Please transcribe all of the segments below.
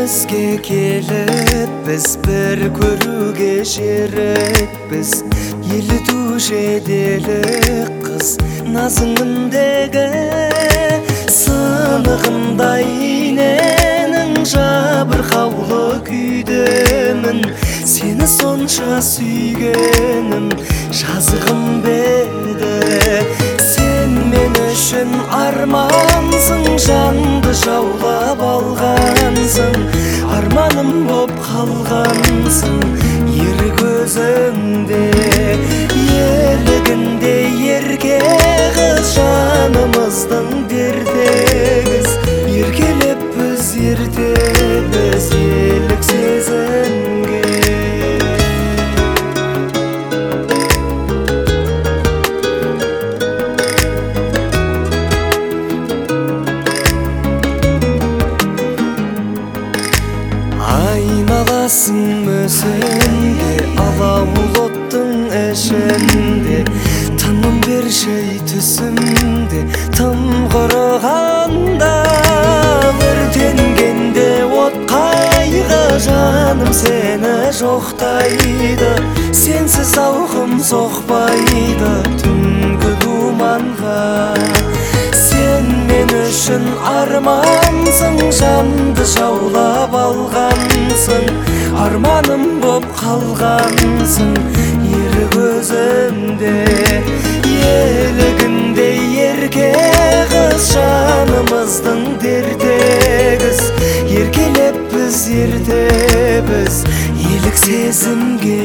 Birbirimizge kelip biz bir körüge şerekpiz. Yeli duş edelik kız nazınındege sınığınday inenin jabır havlı küydemin. Seni sonça suygenim жазығым berde. Sen men üçün armansың, жанды жаулап алғансың, арманым боп қалғансың ер көзіңде. Елігінде ерке қыз жанымыздың дертегіз, еркелеп біз ертеміз елік сезімге. Айналасың өзіңде алауыл оттың ішінде, тыным бершей түсімде тым құрығанда. Өртенгенде от қайғы жаным сені жоқтайды, сенсіз ауқым соқпайды түнгі думанға. Сен мен үшін армансың, жанды жаулап алғансың, арманым боп қалғансың ер көзімде. Елігінде ерке қыз жанымыздың дертегіз, еркелеп біз ертеміз елік сезімге.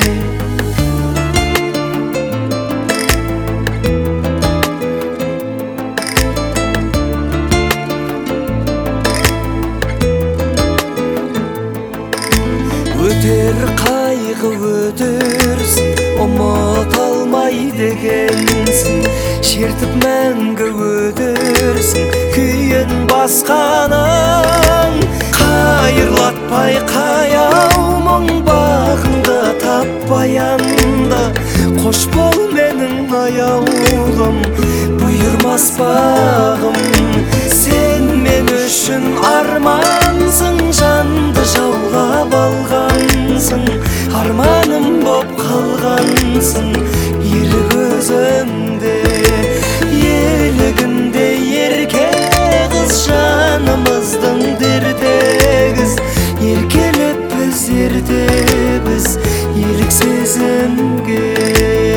Өтер қайғы өтерсің, ұмыт алмай дегенсің, шертіп мәңгі өтерсің күйін басқаның. Қайырлатпай қаяу мұң бағыңды таппай анда, қош бол менің аяулым бұйырмас бағым. Сен мен үшін армансың, жанды жаулап алғансың, арманым боп қалғансың ер көзімде. Елігінде ерке қыз жанымыздың дертегіз, еркелеп біз ертеміз елік сезімге.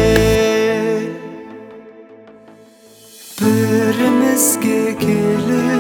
Бірімізге келіп